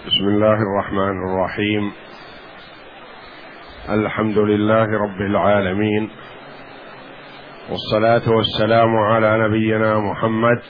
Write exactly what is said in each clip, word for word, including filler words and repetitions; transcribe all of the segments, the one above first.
بسم الله الرحمن الرحيم. الحمد لله رب العالمين، والصلاة والسلام على نبينا محمد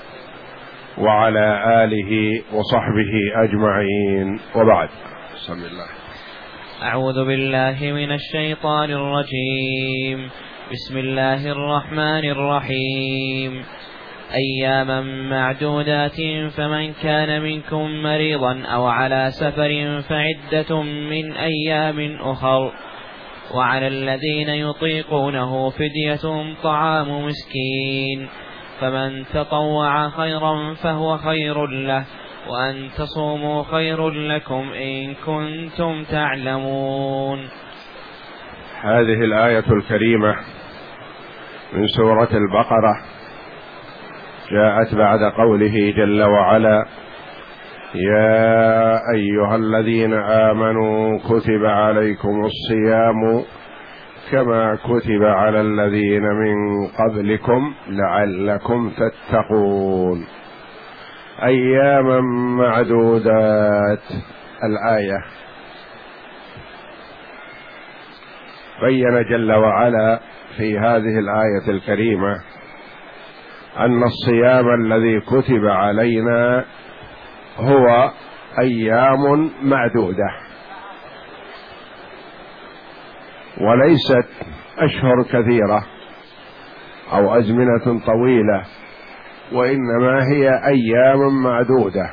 وعلى آله وصحبه أجمعين، وبعد. بسم الله. أعوذ بالله من الشيطان الرجيم. بسم الله الرحمن الرحيم. أياما معدودات، فمن كان منكم مريضا أو على سفر فعدة من أيام أخر، وعلى الذين يطيقونه فدية طعام مسكين، فمن تطوع خيرا فهو خير له، وأن تصوموا خير لكم إن كنتم تعلمون. هذه الآية الكريمة من سورة البقرة جاءت بعد قوله جل وعلا: يا أيها الذين آمنوا كتب عليكم الصيام كما كتب على الذين من قبلكم لعلكم تتقون. أياما معدودات. الآية بين جل وعلا في هذه الآية الكريمة أن الصيام الذي كتب علينا هو أيام معدودة، وليست أشهر كثيرة أو أزمنة طويلة، وإنما هي أيام معدودة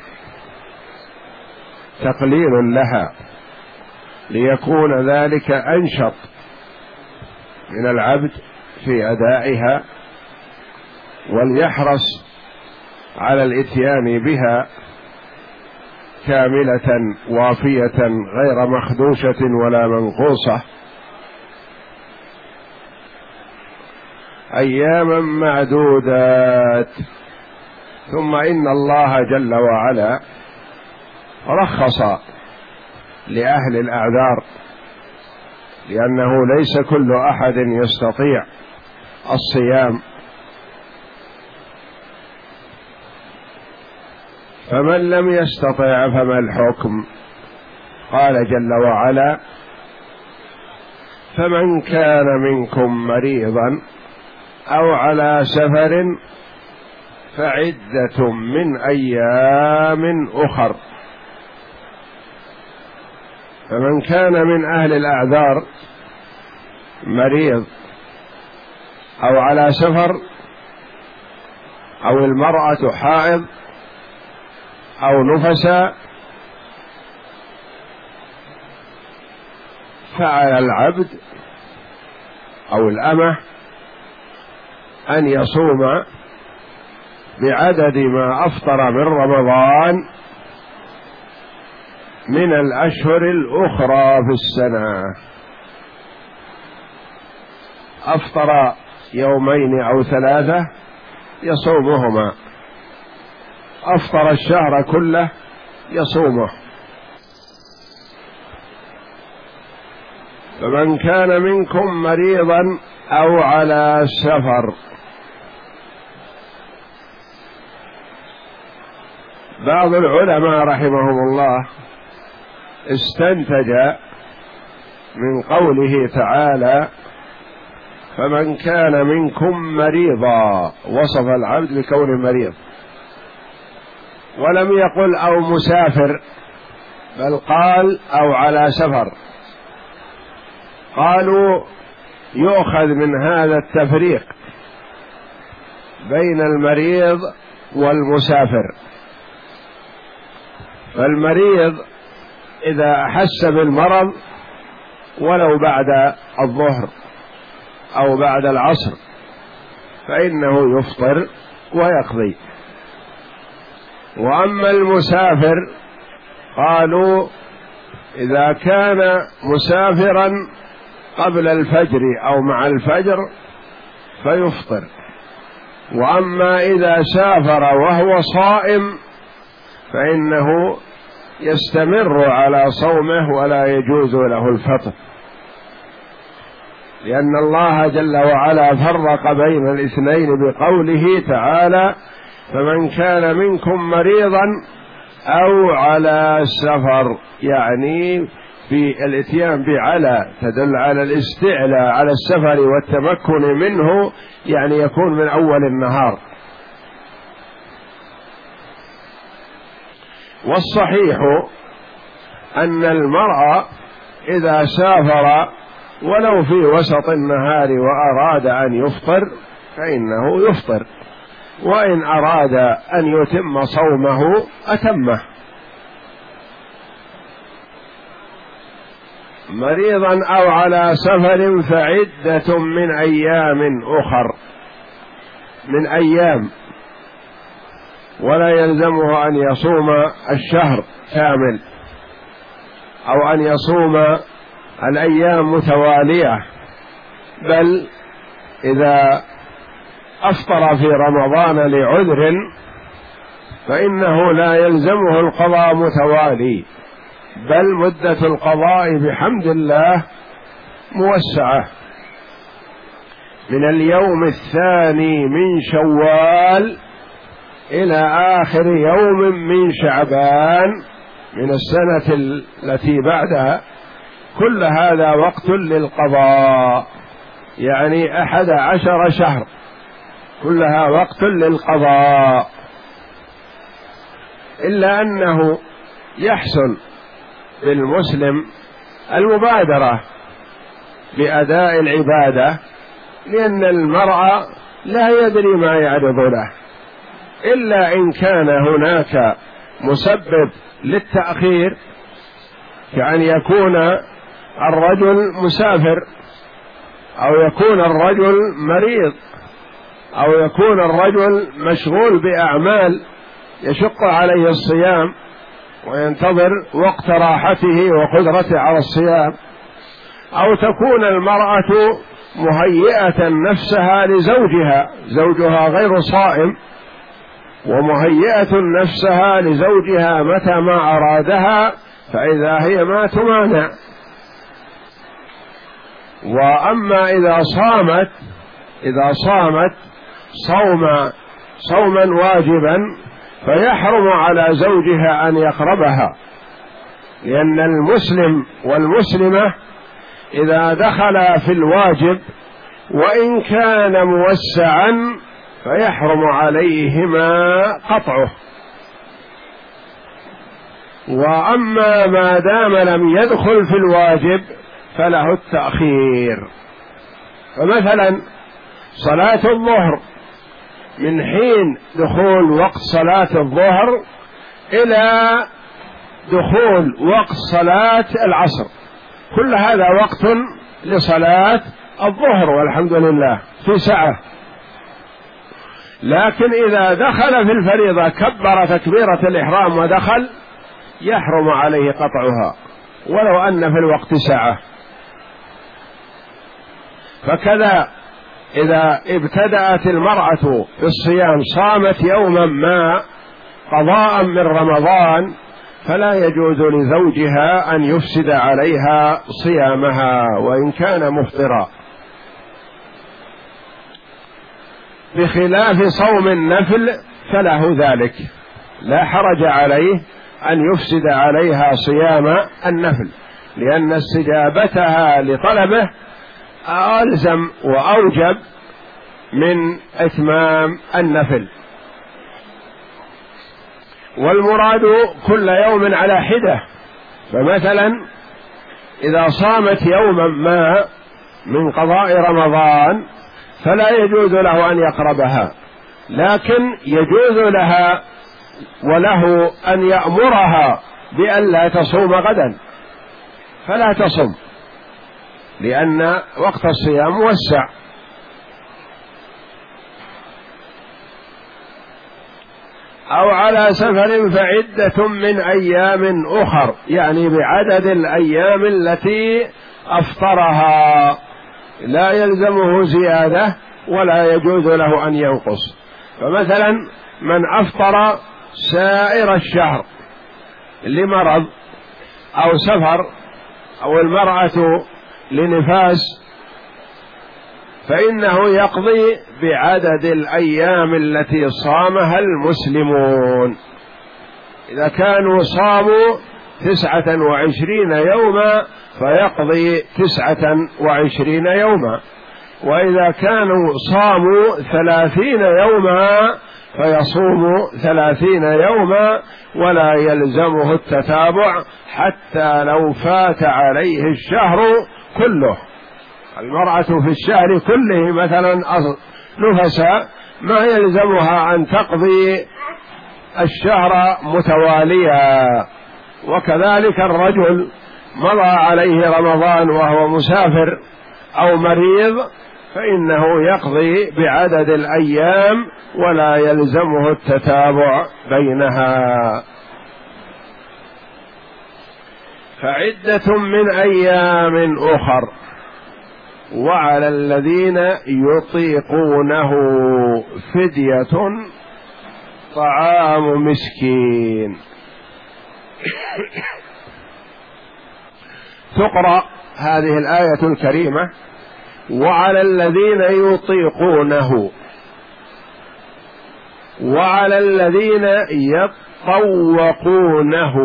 تقليل لها، ليكون ذلك أنشط من العبد في أدائها، وليحرص على الإتيان بها كاملة وافية غير مخدوشة ولا منقوصة. أياما معدودات. ثم إن الله جل وعلا رخص لأهل الأعذار، لأنه ليس كل أحد يستطيع الصيام، فمن لم يستطع فما الحكم؟ قال جل وعلا: فمن كان منكم مريضا أو على سفر فعدة من أيام أخر. فمن كان من أهل الأعذار مريض أو على سفر، أو المرأة حائض أو نفسا، فعلى العبد أو الأمة أن يصوم بعدد ما أفطر من رمضان من الأشهر الأخرى في السنة. أفطر يومين أو ثلاثة يصومهما، أفطر الشهر كله يصومه. فمن كان منكم مريضا أو على سفر. بعض العلماء رحمهم الله استنتج من قوله تعالى: فمن كان منكم مريضا، وصف العبد بكونه مريض، ولم يقل أو مسافر، بل قال أو على سفر. قالوا يؤخذ من هذا التفريق بين المريض والمسافر. فالمريض إذا أحس بالمرض ولو بعد الظهر أو بعد العصر فإنه يفطر ويقضي. وأما المسافر قالوا إذا كان مسافرا قبل الفجر أو مع الفجر فيفطر. وأما إذا سافر وهو صائم فإنه يستمر على صومه ولا يجوز له الفطر، لأن الله جل وعلا فرق بين الاثنين بقوله تعالى: فمن كان منكم مريضا أو على سفر، يعني في الاتيان بعلى تدل على الاستعلاء على السفر والتمكن منه، يعني يكون من أول النهار. والصحيح أن المرء إذا سافر ولو في وسط النهار وأراد أن يفطر فإنه يفطر، وإن أراد أن يتم صومه أتمه. مريضا أو على سفر فعدة من أيام أخر، من أيام، ولا يلزمه أن يصوم الشهر كامل أو أن يصوم الأيام متوالية، بل إذا أفطر في رمضان لعذر فإنه لا يلزمه القضاء متوالي، بل مدة القضاء بحمد الله موسعة من اليوم الثاني من شوال إلى آخر يوم من شعبان من السنة التي بعدها، كل هذا وقت للقضاء، يعني أحد عشر شهر كلها وقت للقضاء، إلا أنه يحسن للمسلم المبادرة بأداء العبادة، لأن المرء لا يدري ما يعرض له، إلا إن كان هناك مسبب للتأخير، كأن يكون الرجل مسافر، أو يكون الرجل مريض، أو يكون الرجل مشغول بأعمال يشق عليه الصيام وينتظر وقت راحته وقدرته على الصيام، أو تكون المرأة مهيئة نفسها لزوجها، زوجها غير صائم، ومهيئة نفسها لزوجها متى ما أرادها، فإذا هي ما تمانع. وأما إذا صامت إذا صامت صوم صوما واجبا فيحرم على زوجها أن يقربها، لأن المسلم والمسلمة إذا دخل في الواجب وإن كان موسعا فيحرم عليهما قطعه. وأما ما دام لم يدخل في الواجب فله التأخير. فمثلا صلاة الظهر من حين دخول وقت صلاة الظهر إلى دخول وقت صلاة العصر، كل هذا وقت لصلاة الظهر والحمد لله في سعة. لكن إذا دخل في الفريضة كبر تكبيرة الإحرام ودخل يحرم عليه قطعها ولو أن في الوقت سعة. فكذا إذا ابتدأت المرأة في الصيام صامت يوما ما قضاء من رمضان فلا يجوز لزوجها أن يفسد عليها صيامها وإن كان مفطرا، بخلاف صوم النفل فله ذلك، لا حرج عليه أن يفسد عليها صيام النفل، لأن استجابتها لطلبه ألزم وأوجب من إتمام النفل. والمراد كل يوم على حدة، فمثلا إذا صامت يوما ما من قضاء رمضان فلا يجوز له أن يقربها، لكن يجوز لها وله أن يأمرها بأن لا تصوم غدا فلا تصم، لأن وقت الصيام موسع. أو على سفر فعدة من أيام أخر، يعني بعدد الأيام التي أفطرها، لا يلزمه زيادة ولا يجوز له أن ينقص. فمثلا من أفطر سائر الشهر لمرض أو سفر، أو المرأة لنفاس، فإنه يقضي بعدد الأيام التي صامها المسلمون. إذا كانوا صاموا تسعة وعشرين يوما فيقضي تسعة وعشرين يوما، وإذا كانوا صاموا ثلاثين يوما فيصوم ثلاثين يوما، ولا يلزمه التتابع حتى لو فات عليه الشهر كله. المرأة في الشهر كله مثلا نفسا ما يلزمها أن تقضي الشهر متواليا، وكذلك الرجل مضى عليه رمضان وهو مسافر أو مريض فإنه يقضي بعدد الأيام ولا يلزمه التتابع بينها. فعدة من أيام أخر. وعلى الذين يطيقونه فدية طعام مسكين. تقرأ هذه الآية الكريمة وعلى الذين يطيقونه وعلى الذين يطوقونه،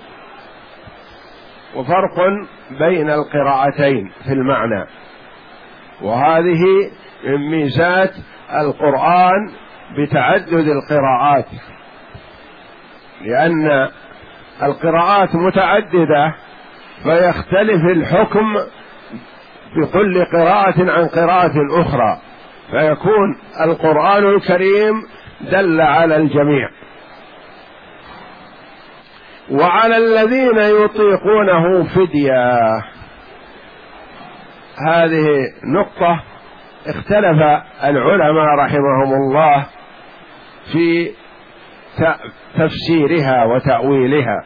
وفرق بين القراءتين في المعنى، وهذه من ميزات القرآن بتعدد القراءات، لأن القراءات متعددة فيختلف الحكم بكل قراءة عن قراءة أخرى، فيكون القرآن الكريم دل على الجميع. وعلى الذين يطيقونه فدية، هذه نقطة اختلف العلماء رحمهم الله في تفسيرها وتأويلها.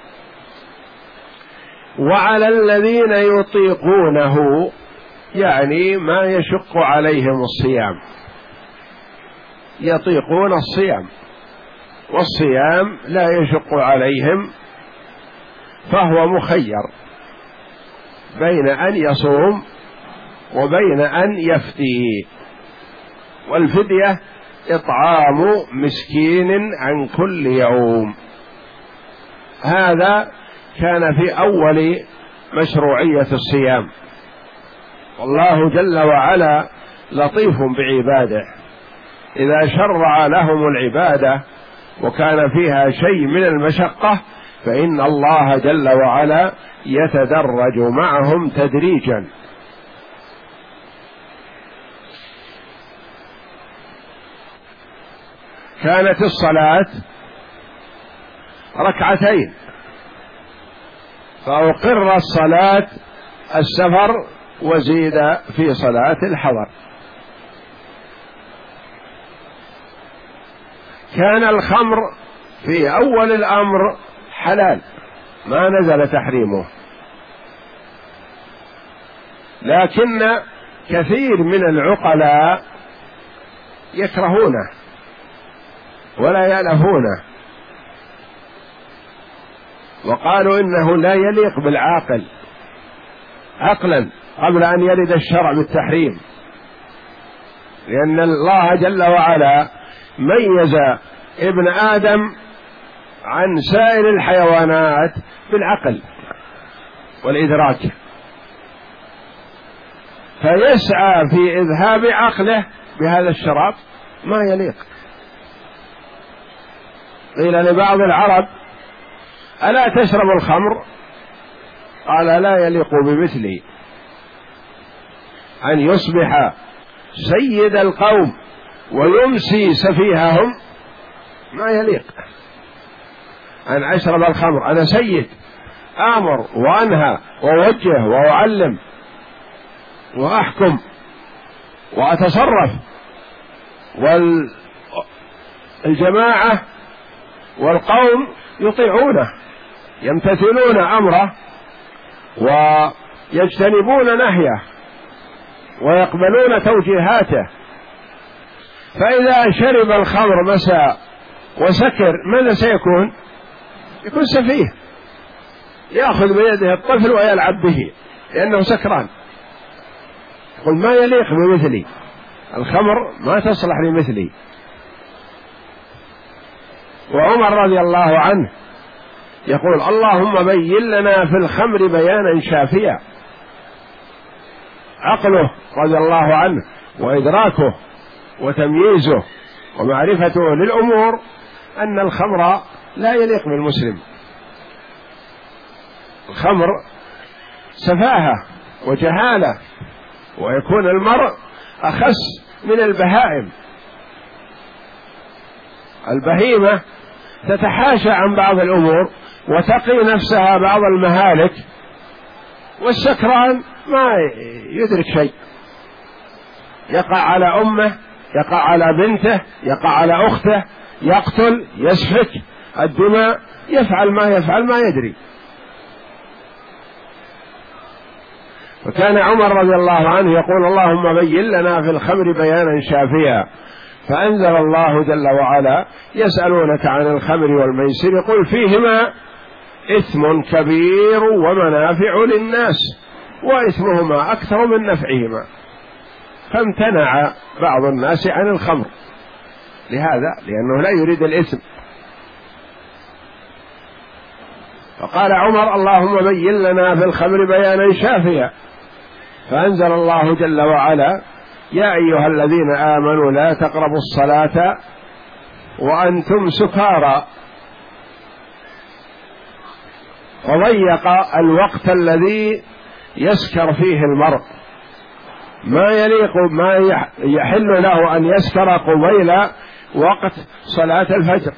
وعلى الذين يطيقونه يعني ما يشق عليهم الصيام، يطيقون الصيام، والصيام لا يشق عليهم، فهو مخير بين أن يصوم وبين أن يفدي. والفدية إطعام مسكين عن كل يوم. هذا كان في أول مشروعية الصيام، والله جل وعلا لطيف بعباده، إذا شرع لهم العبادة وكان فيها شيء من المشقة فإن الله جل وعلا يتدرج معهم تدريجا. كانت الصلاة ركعتين فأقر الصلاة السفر وزيد في صلاة الحضر. كان الخمر في أول الأمر حلال ما نزل تحريمه، لكن كثير من العقلاء يكرهونه ولا يألفونه، وقالوا إنه لا يليق بالعاقل عقلا قبل أن يرد الشرع بالتحريم، لأن الله جل وعلا ميز ابن آدم عن سائر الحيوانات بالعقل والإدراك، فيسعى في إذهاب عقله بهذا الشراب ما يليق. قيل لبعض العرب ألا تشرب الخمر؟ قال لا يليق بمثلي أن يصبح سيد القوم ويمسي سفيههم، ما يليق أن أشرب الخمر، أنا سيد آمر وأنهى وأوجه وأعلم وأحكم وأتصرف، والجماعة والقوم يطيعونه يمتثلون أمره ويجتنبون نهيه ويقبلون توجيهاته. فإذا شرب الخمر مساء وسكر ماذا سيكون؟ يكون سفيه، يأخذ بيده الطفل ويلعب به لأنه سكران. يقول ما يليق بمثلي، الخمر ما تصلح لمثلي. وعمر رضي الله عنه يقول اللهم بين لنا في الخمر بيانا شافيا. عقله رضي الله عنه وإدراكه وتمييزه ومعرفته للأمور أن الخمر لا يليق بالمسلم. الخمر سفاهة وجهالة، ويكون المرء أخس من البهائم. البهيمة تتحاشى عن بعض الأمور وتقي نفسها بعض المهالك، والسكران ما يدرك شيء، يقع على أمه، يقع على بنته، يقع على أخته، يقتل، يسفك الدماء، يفعل ما يفعل ما يدري. وكان عمر رضي الله عنه يقول اللهم بين لنا في الخمر بيانا شافيا، فأنزل الله جل وعلا يسألونك عن الخمر والميسر قل فيهما إثم كبير ومنافع للناس وإثمهما أكثر من نفعهما، فامتنع بعض الناس عن الخمر لهذا، لأنه لا يريد الإثم. فقال عمر اللهم بين لنا في الخمر بيانا شافيا، فأنزل الله جل وعلا يا أيها الذين آمنوا لا تقربوا الصلاة وأنتم سكارى، وضيق الوقت الذي يسكر فيه المرء، ما يليق ما يحل له أن يسكر قبيل وقت صلاة الفجر،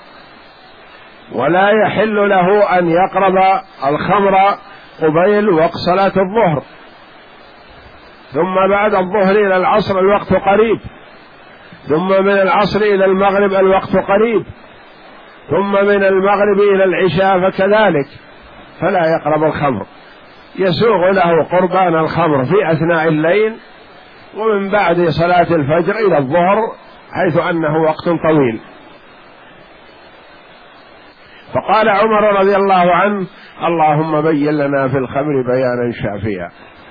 ولا يحل له أن يقرب الخمر قبيل وقت صلاة الظهر، ثم بعد الظهر إلى العصر الوقت قريب، ثم من العصر إلى المغرب الوقت قريب، ثم من المغرب إلى العشاء فكذلك، فلا يقرب الخمر، يسوغ له قربان الخمر في أثناء الليل ومن بعد صلاة الفجر إلى الظهر حيث أنه وقت طويل. فقال عمر رضي الله عنه اللهم بين لنا في الخمر بيانا شافيا،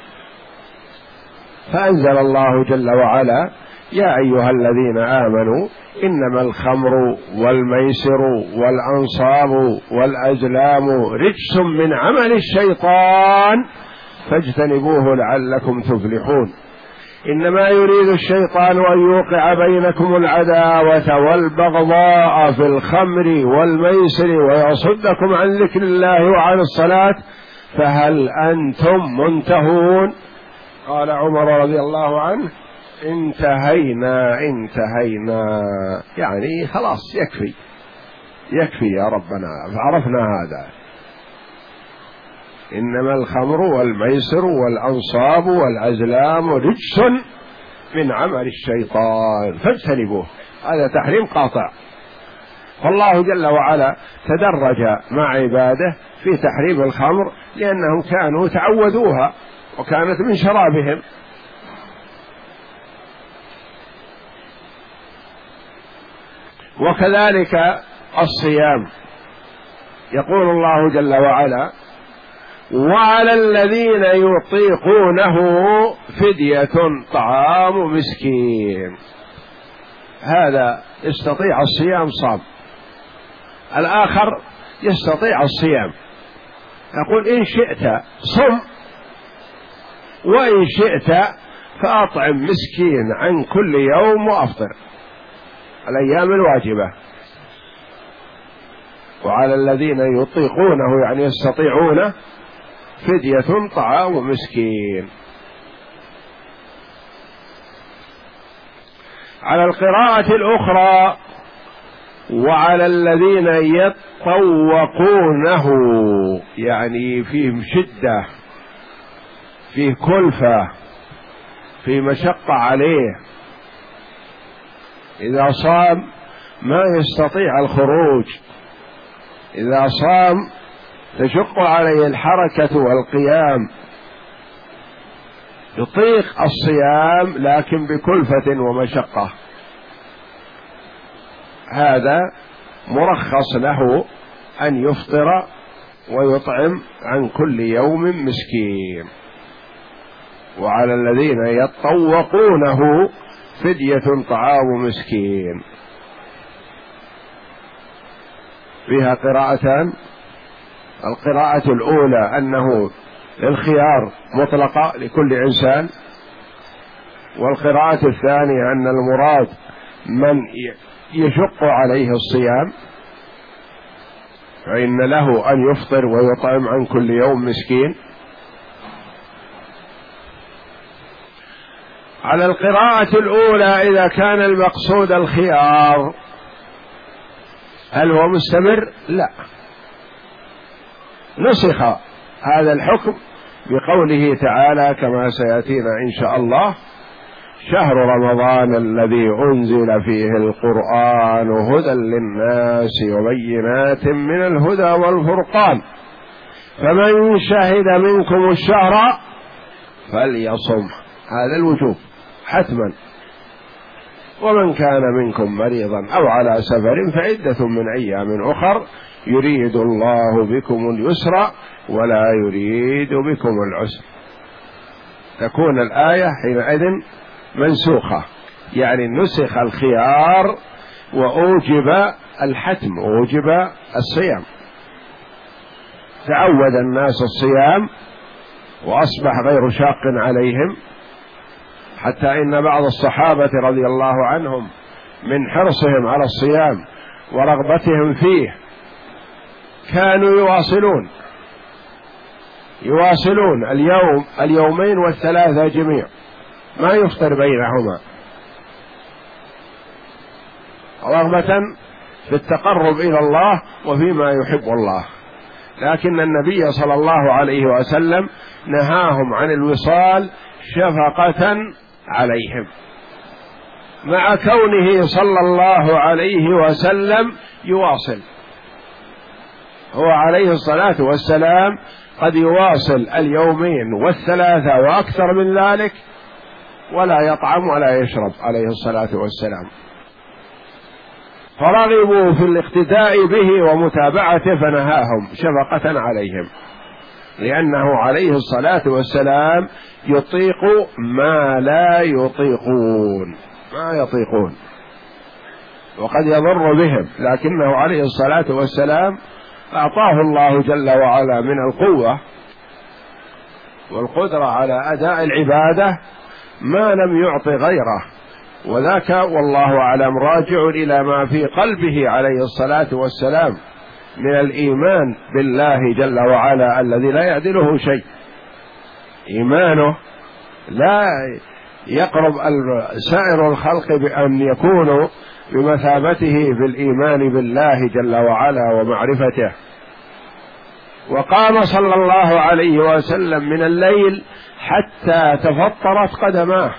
فأنزل الله جل وعلا يا أيها الذين آمنوا إنما الخمر والميسر والأنصاب والأزلام رجس من عمل الشيطان فاجتنبوه لعلكم تفلحون. إنما يريد الشيطان أن يوقع بينكم العداوة والبغضاء في الخمر والميسر ويصدكم عن ذكر الله وعن الصلاة فهل أنتم منتهون؟ قال عمر رضي الله عنه انتهينا انتهينا، يعني خلاص يكفي يكفي يا ربنا فعرفنا هذا. إنما الخمر والميسر والأنصاب والأزلام رجس من عمل الشيطان فاجتنبوه، هذا تحريم قاطع. فالله جل وعلا تدرج مع عباده في تحريم الخمر لأنهم كانوا تعودوها وكانت من شرابهم. وكذلك الصيام، يقول الله جل وعلا وعلى الذين يطيقونه فدية طعام مسكين، هذا يستطيع الصيام صام، الآخر يستطيع الصيام، يقول إن شئت صم وإن شئت فأطعم مسكين عن كل يوم وأفطر الأيام الواجبة. وعلى الذين يطيقونه يعني يستطيعونه فدية طعام مسكين. على القراءة الأخرى وعلى الذين يطوقونه يعني فيهم شدة، فيه كلفة، في مشقة عليه، إذا صام ما يستطيع الخروج، إذا صام تشق عليه الحركة والقيام، يطيق الصيام لكن بكلفة ومشقة، هذا مرخص له أن يفطر ويطعم عن كل يوم مسكين. وعلى الذين يطوقونه فدية طعام مسكين. فيها قراءتان. القراءة الأولى أنه الخيار مطلقة لكل إنسان، والقراءة الثانية أن المراد من يشق عليه الصيام فإن له أن يفطر ويطعم عن كل يوم مسكين. على القراءة الأولى إذا كان المقصود الخيار هل هو مستمر؟ لا، نسخ هذا الحكم بقوله تعالى كما سيأتينا إن شاء الله: شهر رمضان الذي أنزل فيه القرآن هدى للناس وبينات من الهدى والفرقان فمن شهد منكم الشهر فليصم. هذا الوجوب حتما. ومن كان منكم مريضا أو على سفر فعدة من أيام أخر يريد الله بكم اليسر ولا يريد بكم العسر. تكون الآية حينئذ منسوخة، يعني نسخ الخيار وأوجب الحتم، أوجب الصيام. تعود الناس الصيام وأصبح غير شاق عليهم، حتى إن بعض الصحابة رضي الله عنهم من حرصهم على الصيام ورغبتهم فيه كانوا يواصلون يواصلون اليوم اليومين والثلاثة جميع، ما يفطر بينهما، رغبة في التقرب إلى الله وفيما يحب الله. لكن النبي صلى الله عليه وسلم نهاهم عن الوصال شفقة عليهم، مع كونه صلى الله عليه وسلم يواصل. هو عليه الصلاة والسلام قد يواصل اليومين والثلاثة وأكثر من ذلك ولا يطعم ولا يشرب عليه الصلاة والسلام، فرغبوا في الاقتداء به ومتابعته فنهاهم شفقة عليهم، لأنه عليه الصلاة والسلام يطيق ما لا يطيقون ما يطيقون وقد يضر بهم، لكنه عليه الصلاة والسلام أعطاه الله جل وعلا من القوة والقدرة على أداء العبادة ما لم يعط غيره، وذاك والله أعلم راجع إلى ما في قلبه عليه الصلاة والسلام من الإيمان بالله جل وعلا الذي لا يعدله شيء. إيمانه لا يقرب سائر الخلق بأن يكونوا بمثابته في الإيمان بالله جل وعلا ومعرفته. وقام صلى الله عليه وسلم من الليل حتى تفطرت قدماه،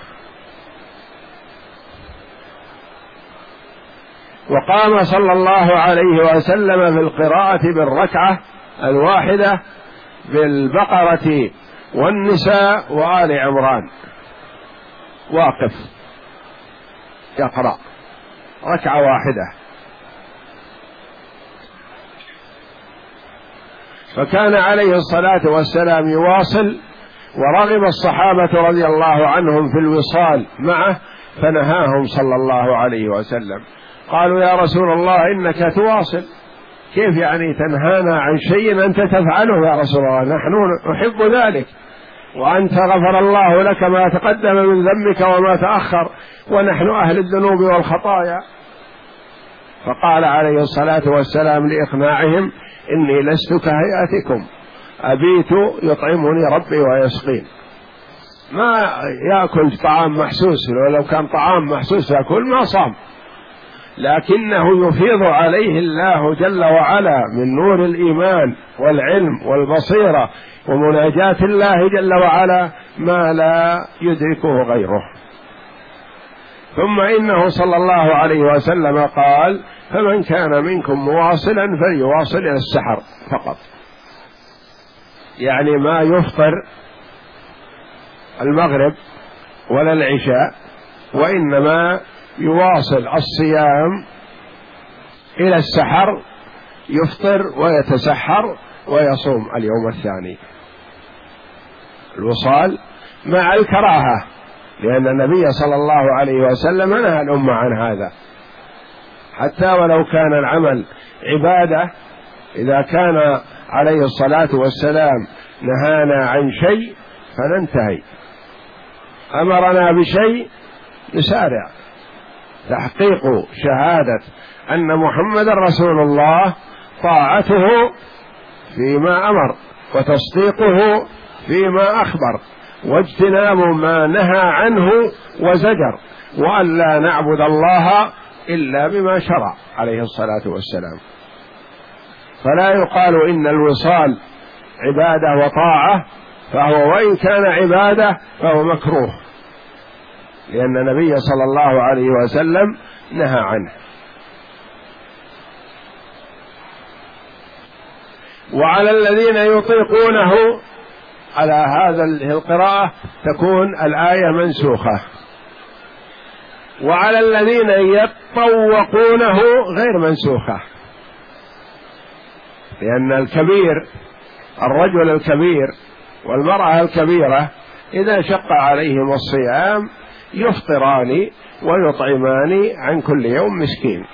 وقام صلى الله عليه وسلم في القراءة بالركعة الواحدة بالبقرة والنساء وآل عمران، واقف يقرأ ركعة واحدة. فكان عليه الصلاة والسلام يواصل، ورغب الصحابة رضي الله عنهم في الوصال معه فنهاهم صلى الله عليه وسلم. قالوا: يا رسول الله إنك تواصل، كيف يعني تنهانا عن شيء أنت تفعله يا رسول الله؟ نحن نحب ذلك، وأنت غفر الله لك ما تقدم من ذنبك وما تأخر، ونحن أهل الذنوب والخطايا. فقال عليه الصلاة والسلام لإقناعهم: إني لست كهيئتكم، أبيت يطعمني ربي ويسقين. ما يأكل طعام محسوس، ولو كان طعام محسوس يأكل ما صام، لكنه يفيض عليه الله جل وعلا من نور الإيمان والعلم والبصيرة ومناجاة الله جل وعلا ما لا يدركه غيره. ثم إنه صلى الله عليه وسلم قال: فمن كان منكم مواصلا فليواصل إلى السحر فقط، يعني ما يفطر المغرب ولا العشاء، وإنما يواصل الصيام إلى السحر، يفطر ويتسحر ويصوم اليوم الثاني. الوصال مع الكراهة، لأن النبي صلى الله عليه وسلم نهى الأمة عن هذا، حتى ولو كان العمل عبادة، إذا كان عليه الصلاة والسلام نهانا عن شيء فننتهي، أمرنا بشيء نسارع. تحقيق شهادة أن محمد رسول الله طاعته فيما أمر وتصديقه فيما أخبر واجتناب ما نهى عنه وزجر، وأن لا نعبد الله إلا بما شرع عليه الصلاة والسلام. فلا يقال إن الوصال عبادة وطاعة، فهو وإن كان عبادة فهو مكروه، لأن النبي صلى الله عليه وسلم نهى عنه. وعلى الذين يطيقونه، على هذا القراءة تكون الآية منسوخة. وعلى الذين يطوقونه غير منسوخة، لأن الكبير، الرجل الكبير والمرأة الكبيرة إذا شق عليهم الصيام يفطران ويطعمان عن كل يوم مسكين.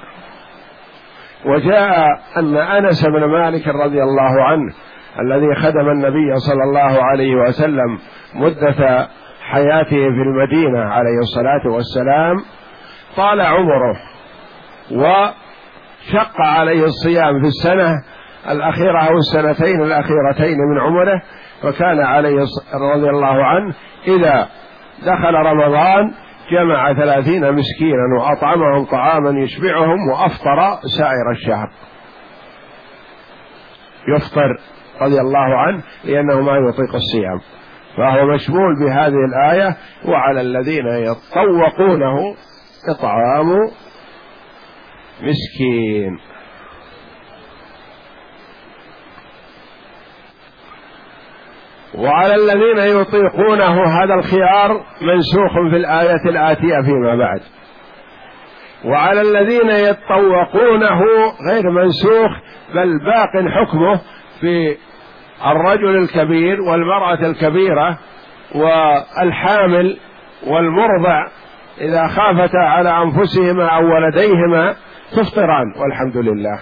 وجاء أن أنس بن مالك رضي الله عنه الذي خدم النبي صلى الله عليه وسلم مدة حياته في المدينة عليه الصلاة والسلام طال عمره وشق عليه الصيام في السنة الأخيرة أو السنتين الأخيرتين من عمره، فكان عليه رضي الله عنه إذا دخل رمضان جمع ثلاثين مسكينا وأطعمهم طعاما يشبعهم وأفطر سائر الشهر. يفطر رضي الله عنه لأنه ما يطيق الصيام، فهو مشمول بهذه الآية. وعلى الذين يطوقونه إطعام مسكين. وعلى الذين يطيقونه هذا الخيار منسوخ في الآية الآتية فيما بعد. وعلى الذين يطوقونه غير منسوخ، بل باق حكمه في الرجل الكبير والمرأة الكبيرة والحامل والمرضع إذا خافتا على أنفسهما أو ولديهما تفطران والحمد لله.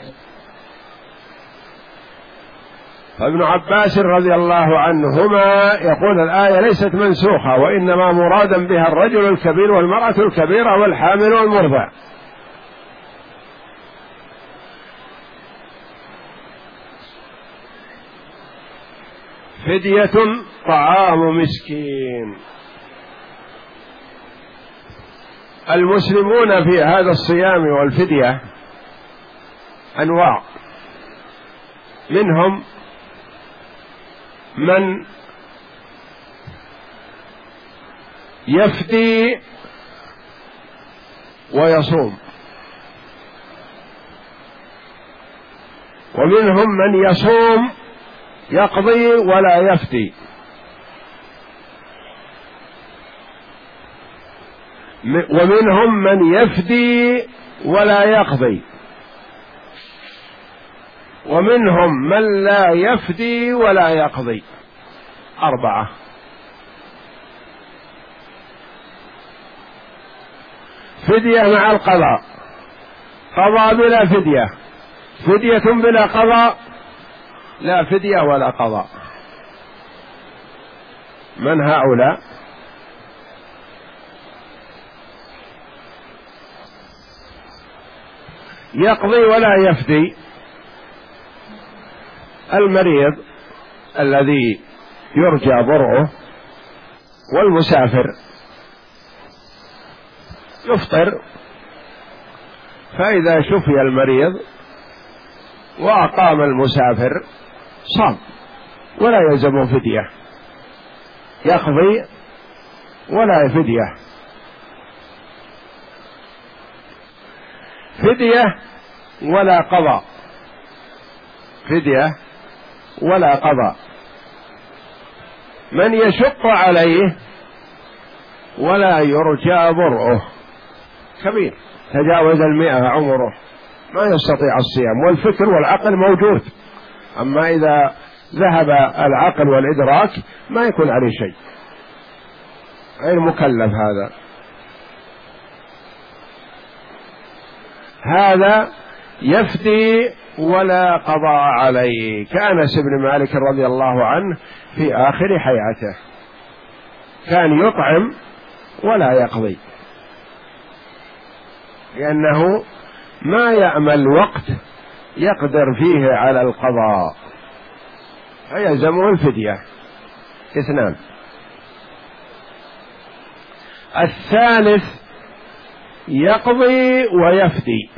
فابن عباس رضي الله عنهما يقول الآية ليست منسوخة، وإنما مرادا بها الرجل الكبير والمرأة الكبيرة والحامل والمرضع. فدية طعام مسكين. المسلمون في هذا الصيام والفدية أنواع، منهم من يفدي ويصوم، ومنهم من يصوم يقضي ولا يفدي، ومنهم من يفدي ولا يقضي، ومنهم من لا يفدي ولا يقضي. أربعة. فدية مع القضاء، قضاء بلا فدية، فدية بلا قضاء، لا فدية ولا قضاء. من هؤلاء؟ يقضي ولا يفدي المريض الذي يرجى برؤه، والمسافر يفطر، فإذا شفي المريض وأقام المسافر صام ولا يلزم فدية، يقضي ولا فدية. فدية ولا قضاء، فدية ولا قضاء. من يشق عليه ولا يرجى برؤه، كبير تجاوز المئة عمره ما يستطيع الصيام، والفكر والعقل موجود، أما إذا ذهب العقل والإدراك ما يكون عليه شيء، غير مكلف هذا. هذا يفدي ولا قضاء عليه، كأنس بن مالك رضي الله عنه في آخر حياته كان يطعم ولا يقضي، لأنه ما يأمل وقت يقدر فيه على القضاء فيلزمه الفدية. اثنان. الثالث يقضي ويفدي،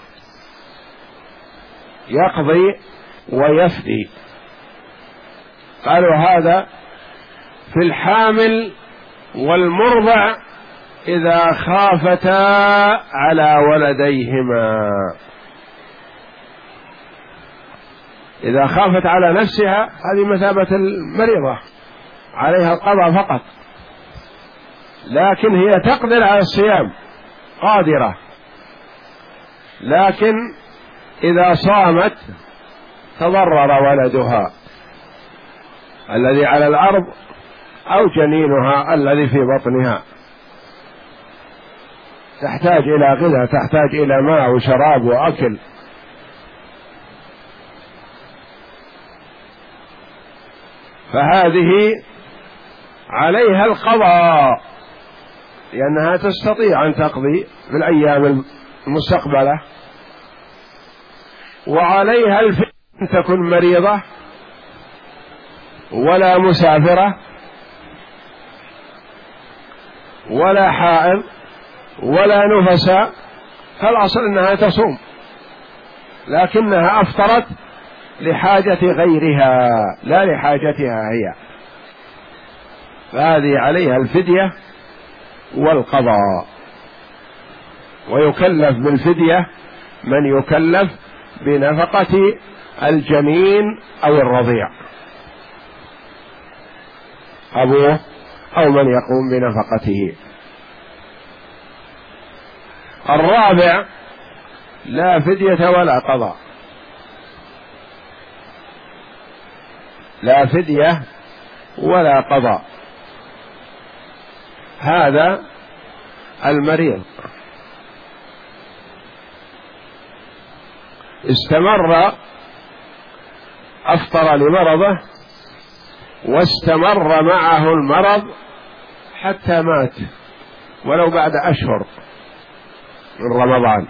يقضي ويفدي. قالوا هذا في الحامل والمرضع إذا خافتا على ولديهما، إذا خافت على نفسها هذه مثابة المريضة عليها القضاء فقط، لكن هي تقدر على الصيام قادرة، لكن إذا صامت تضرر ولدها الذي على الأرض أو جنينها الذي في بطنها، تحتاج إلى غذاء، تحتاج إلى ماء وشراب وأكل. فهذه عليها القضاء لأنها تستطيع أن تقضي في الأيام المستقبلة، وعليها الفدية أن تكون مريضة ولا مسافرة ولا حائض ولا نفساء، فالأصل أنها تصوم، لكنها أفطرت لحاجة غيرها لا لحاجتها هي، فهذه عليها الفدية والقضاء. ويكلف بالفدية من يكلف بنفقة الجنين أو الرضيع، أبوه أو من يقوم بنفقته. الرابع لا فدية ولا قضاء، لا فدية ولا قضاء. هذا المريض استمر أفطر لمرضه واستمر معه المرض حتى مات ولو بعد أشهر من رمضان،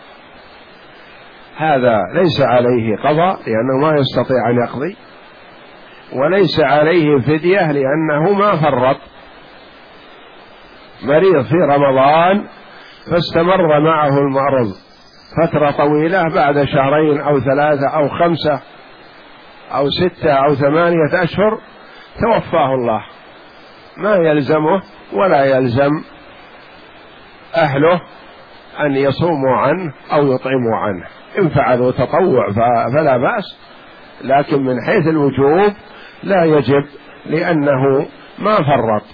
هذا ليس عليه قضاء لأنه ما يستطيع أن يقضي، وليس عليه فدية لأنه ما فرط. مريض في رمضان فاستمر معه المرض فترة طويلة، بعد شهرين أو ثلاثة أو خمسة أو ستة أو ثمانية أشهر توفاه الله، ما يلزمه ولا يلزم أهله أن يصوموا عنه أو يطعموا عنه. إن فعلوا تطوع فلا بأس، لكن من حيث الوجوب لا يجب لأنه ما فرط،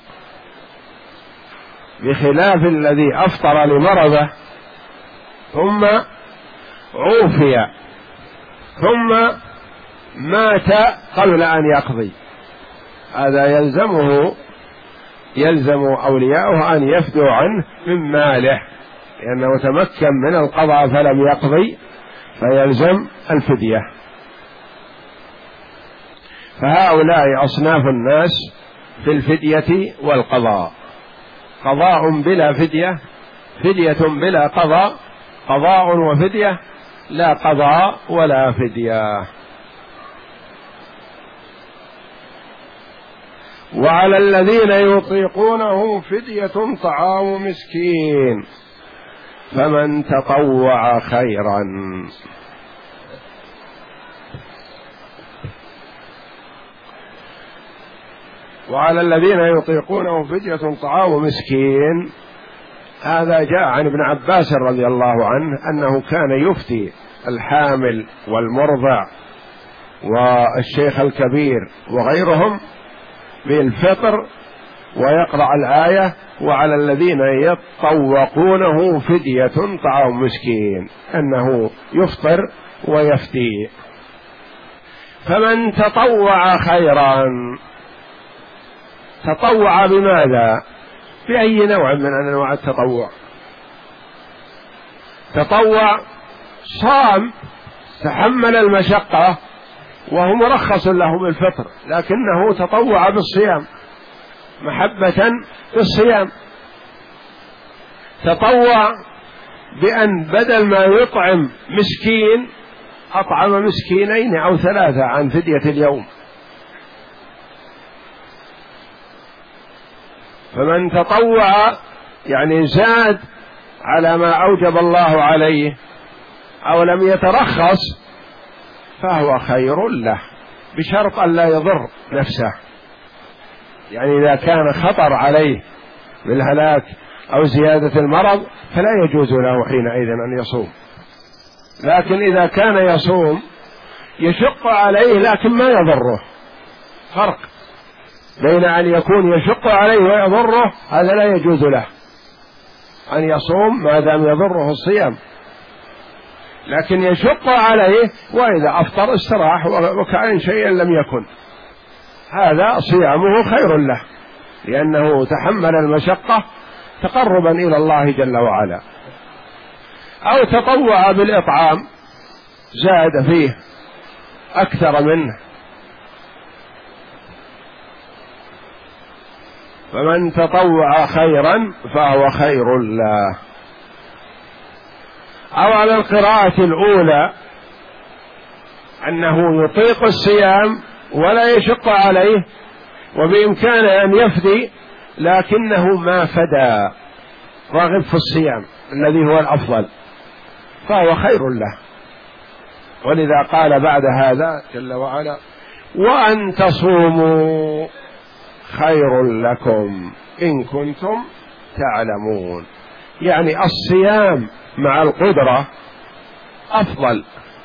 بخلاف الذي أفطر لمرضه ثم عوفي ثم مات قبل أن يقضي، هذا يلزمه يلزم أولياؤه أن يفدوا عنه من ماله لأنه تمكن من القضاء فلم يقضي، فيلزم الفدية. فهؤلاء أصناف الناس في الفدية والقضاء: قضاء بلا فدية، فدية بلا قضاء، قضاء وفدية، لا قضاء ولا فدية. وعلى الذين يطيقونه فدية طعام مسكين فمن تطوع خيرا. وعلى الذين يطيقونه فدية طعام مسكين، هذا جاء عن ابن عباس رضي الله عنه أنه كان يفتي الحامل والمرضع والشيخ الكبير وغيرهم بالفطر، ويقرأ الآية: وعلى الذين يطوقونه فدية طعام مسكين، أنه يفطر ويفتي. فمن تطوع خيرا، تطوع بماذا؟ بأي نوع من أنواع التطوع؟ تطوع صام تحمل المشقة وهو مرخص له بالفطر، لكنه تطوع بالصيام محبة بالصيام. تطوع بأن بدل ما يطعم مسكين أطعم مسكينين أو ثلاثة عن فدية اليوم. فمن تطوع يعني زاد على ما أوجب الله عليه أو لم يترخص فهو خير له، بشرط أن لا يضر نفسه. يعني إذا كان خطر عليه بالهلاك أو زيادة المرض فلا يجوز له حينئذ أن يصوم. لكن إذا كان يصوم يشق عليه لكن ما يضره، فرق بين أن يكون يشق عليه ويضره، هذا لا يجوز له أن يصوم ما دام يضره الصيام، لكن يشق عليه وإذا أفطر استراح وكأن شيئا لم يكن، هذا صيامه خير له لأنه تحمل المشقة تقربا إلى الله جل وعلا. أو تطوع بالإطعام زاد فيه أكثر منه، فمن تطوع خيرا فهو خير له. أو على القراءة الأولى أنه يطيق الصيام ولا يشق عليه وبإمكانه أن يفدي لكنه ما فدى، راغب في الصيام الذي هو الأفضل، فهو خير له. ولذا قال بعد هذا جل وعلا: وأن تصوموا خير لكم إن كنتم تعلمون. يعني الصيام مع القدرة أفضل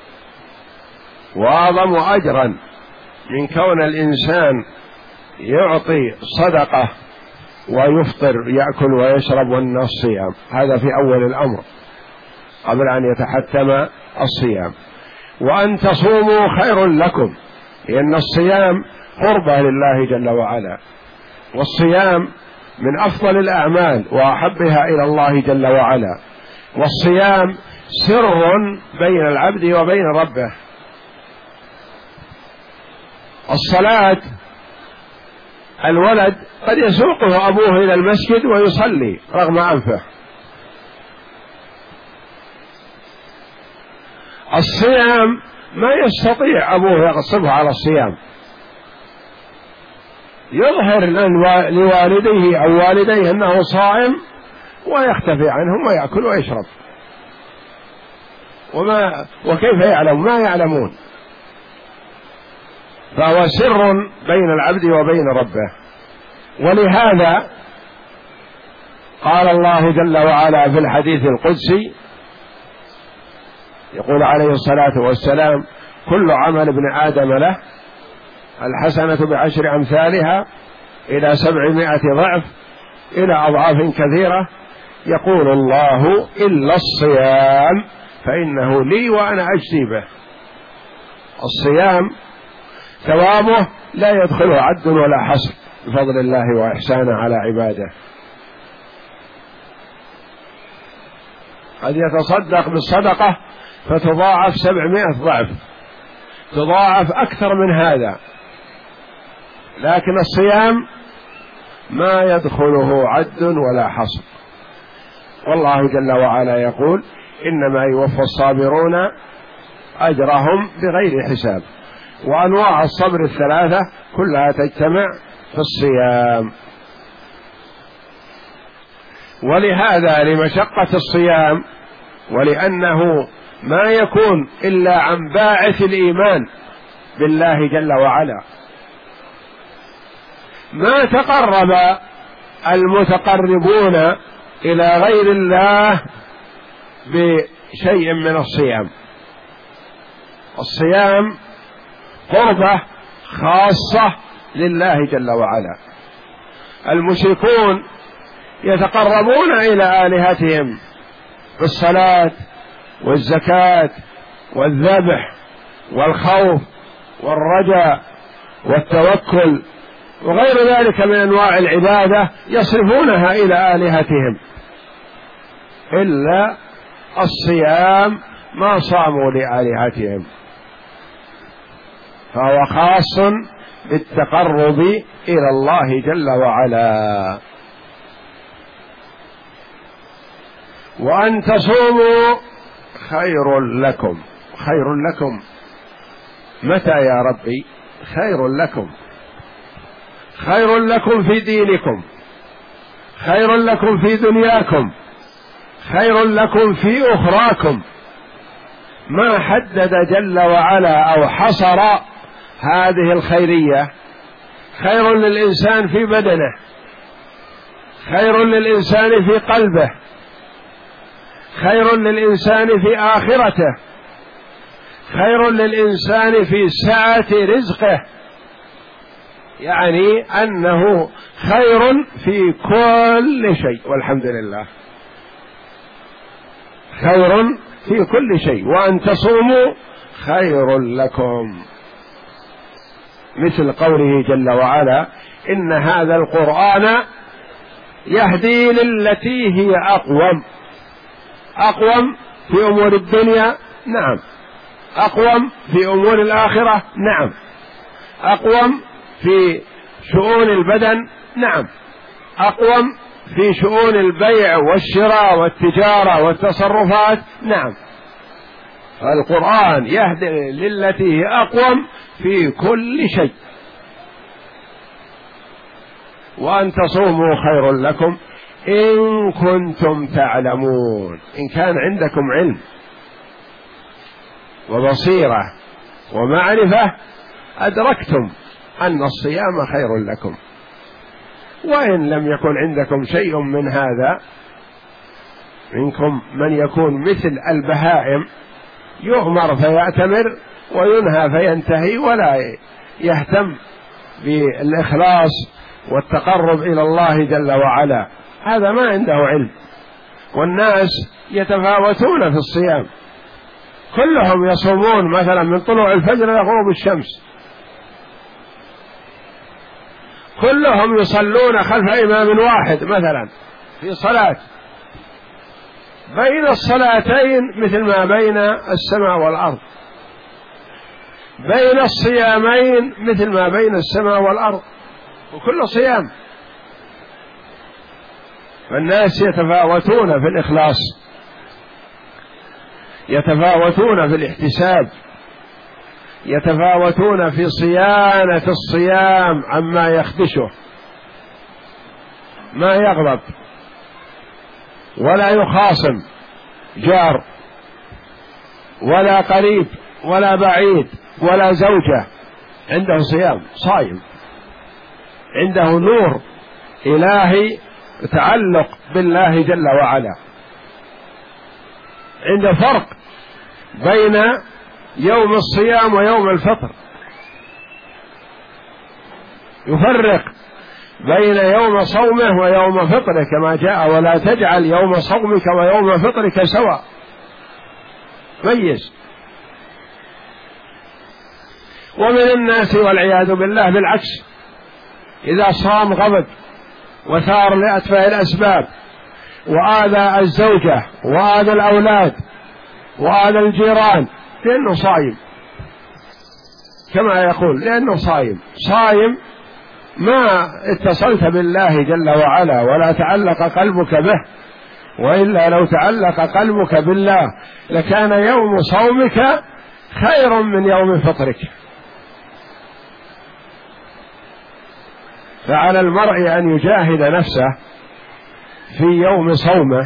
وأعظم أجرا من كون الإنسان يعطي صدقة ويفطر يأكل ويشرب والناس صيام. هذا في أول الأمر قبل أن يتحتم الصيام. وأن تصوموا خير لكم، لأن الصيام قربة لله جل وعلا، والصيام من أفضل الأعمال وأحبها إلى الله جل وعلا، والصيام سر بين العبد وبين ربه. الصلاة الولد قد يسوقه أبوه إلى المسجد ويصلي رغم أنفه، الصيام ما يستطيع أبوه يغصبه على الصيام، يظهر لوالديه أو والديه أنه صائم ويختفي عنهم ويأكل ويشرب، وما وكيف يعلم؟ ما يعلمون. فهو سر بين العبد وبين ربه. ولهذا قال الله جل وعلا في الحديث القدسي، يقول عليه الصلاة والسلام: كل عمل ابن آدم له الحسنة بعشر أمثالها إلى سبعمائة ضعف إلى أضعاف كثيرة، يقول الله: إلا الصيام فإنه لي وأنا أجزي به. الصيام ثوابه لا يدخله عد ولا حصر بفضل الله وإحسانه على عباده. قد يتصدق بالصدقة فتضاعف سبعمائة ضعف، تضاعف أكثر من هذا، لكن الصيام ما يدخله عد ولا حصر. والله جل وعلا يقول: إنما يوفى الصابرون أجرهم بغير حساب. وأنواع الصبر الثلاثة كلها تجتمع في الصيام. ولهذا لمشقة الصيام ولأنه ما يكون إلا عن باعث الإيمان بالله جل وعلا، ما تقرب المتقربون إلى غير الله بشيء من الصيام. الصيام قربة خاصة لله جل وعلا. المشركون يتقربون إلى آلهتهم بالصلاة والزكاة والذبح والخوف والرجاء والتوكل وغير ذلك من أنواع العبادة، يصرفونها إلى آلهتهم، إلا الصيام ما صاموا لآلهتهم، فهو خاص بالتقرب إلى الله جل وعلا. وأن تصوموا خير لكم. خير لكم متى يا ربي؟ خير لكم، خير لكم في دينكم، خير لكم في دنياكم، خير لكم في أخراكم. ما حدد جل وعلا أو حصر هذه الخيرية. خير للإنسان في بدنه، خير للإنسان في قلبه، خير للإنسان في آخرته، خير للإنسان في سعة رزقه، يعني أنه خير في كل شيء، والحمد لله خير في كل شيء. وأن تصوموا خير لكم، مثل قوله جل وعلا: إن هذا القرآن يهدي للتي هي أقوم. أقوم في أمور الدنيا، نعم. أقوم في أمور الآخرة، نعم. أقوم في شؤون البدن، نعم. أقوم في شؤون البيع والشراء والتجارة والتصرفات، نعم. القرآن يهدي للتي هي أقوم في كل شيء. وأن تصوموا خير لكم إن كنتم تعلمون. إن كان عندكم علم وبصيرة ومعرفة أدركتم أن الصيام خير لكم. وإن لم يكن عندكم شيء من هذا، منكم من يكون مثل البهائم، يؤمر فيأتمر وينهى فينتهي، ولا يهتم بالإخلاص والتقرب إلى الله جل وعلا. هذا ما عنده علم. والناس يتفاوتون في الصيام، كلهم يصومون مثلا من طلوع الفجر إلى غروب الشمس، كلهم يصلون خلف إمام واحد مثلا في صلاة، بين الصلاتين مثل ما بين السماء والأرض، بين الصيامين مثل ما بين السماء والأرض، وكل صيام. فالناس يتفاوتون في الإخلاص، يتفاوتون في الاحتساب، يتفاوتون في صيانة الصيام عما يخدشه. ما يغضب ولا يخاصم جار ولا قريب ولا بعيد ولا زوجة، عنده صيام، صايم، عنده نور إلهي تعلق بالله جل وعلا. عنده فرق بين يوم الصيام ويوم الفطر، يفرق بين يوم صومه ويوم فطره كما جاء: ولا تجعل يوم صومك ويوم فطرك سواء. ميز. ومن الناس والعياذ بالله بالعكس، إذا صام غضب وثار لأتفه الأسباب وآذى الزوجة وآذى الأولاد وآذى الجيران، لأنه صايم، كما يقول لأنه صايم. صايم ما اتصلت بالله جل وعلا ولا تعلق قلبك به، وإلا لو تعلق قلبك بالله لكان يوم صومك خير من يوم فطرك. فعلى المرء أن يجاهد نفسه في يوم صومه،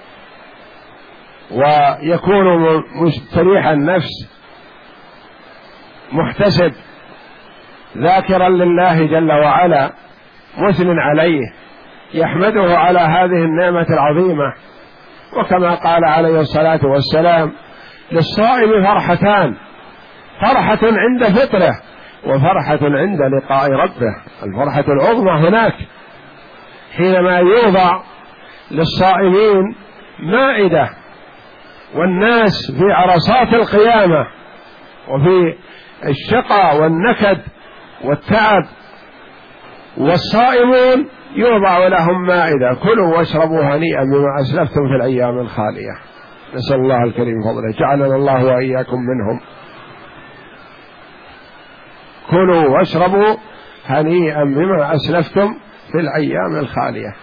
ويكون مستريح النفس محتسب ذاكرا لله جل وعلا مثن عليه، يحمده على هذه النعمة العظيمة. وكما قال عليه الصلاة والسلام: للصائم فرحتان، فرحة عند فطره وفرحة عند لقاء ربه. الفرحة العظمى هناك حينما يوضع للصائمين مائدة والناس في عرصات القيامة وفي الشقى والنكد والتعب، والصائمون يوضع لهم مائدة: كلوا واشربوا هنيئا بما أسلفتم في الأيام الخالية. نسأل الله الكريم فضله جعلنا الله وإياكم منهم. كلوا واشربوا هنيئا بما أسلفتم في الأيام الخالية.